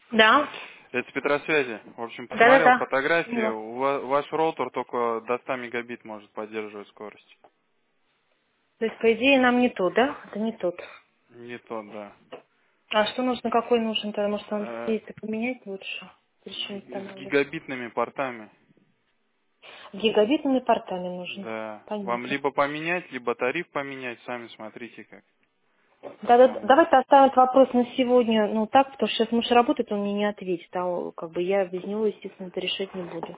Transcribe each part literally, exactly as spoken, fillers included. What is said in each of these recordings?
Да. Это с Петросвязи. В общем, посмотрел Да-да-да. фотографии. Поняла. У ва- Ваш роутер только до ста мегабит может поддерживать скорость. То есть, по идее, нам не тот, да? Это не тот. Не тот, да. А что нужно, какой нужен? Потому что он Э, здесь поменять лучше. Причем С устанавливать. гигабитными портами. Гигабитными портами нужен. Да. Вам Понятно. либо поменять, либо тариф поменять. Сами смотрите как. Да, да, Вот. давайте оставим этот вопрос на сегодня, ну так, потому что сейчас муж работает, он мне не ответит, а как бы я без него, естественно, это решать не буду.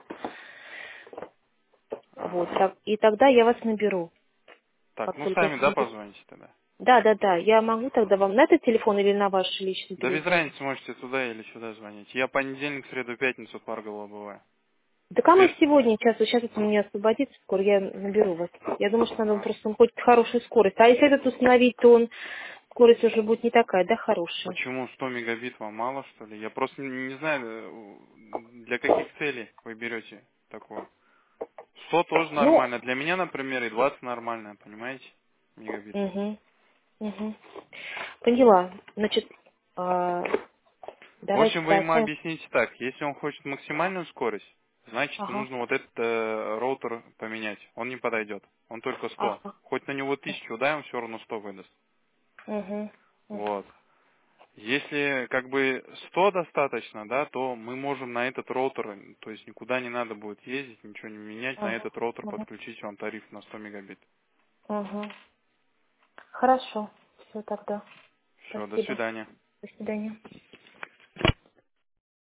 Вот, Ага. так, и тогда я вас наберу, Так, как ну только сами, да, смогу. позвоните тогда? Да, да, да, я могу тогда вам на этот телефон или на ваш личный Да без перезвонить? разницы, можете туда или сюда звонить. Я понедельник, среду, пятницу Паргола бываю. Да кому Сред... сегодня, сейчас, вот сейчас это у меня освободится, скоро я наберу вас. Я думаю, что надо Ага. просто хоть хорошую скорость. А если этот установить, то он, скорость уже будет не такая, да, хорошая? Почему сто мегабит вам мало, что ли? Я просто не, не знаю, э, для каких целей вы берете такое. сто тоже Ну, нормально. Для меня, например, и двадцать нормально, понимаете? Мегабит. угу, угу. Поняла. Значит, а, В давайте общем, вы ему тогда. объясните так. Если он хочет максимальную скорость, значит, Ага, нужно вот этот э, роутер поменять. Он не подойдет. Он только сто. ага. Хоть на него тысячу дай, он все равно сто выдаст. Угу, Вот. Если как бы сто достаточно, да, то мы можем на этот роутер, то есть никуда не надо будет ездить, ничего не менять, на угу, этот роутер угу, подключить вам тариф на сто мегабит. угу. Хорошо. Все тогда. Все, до Спасибо. свидания. До свидания.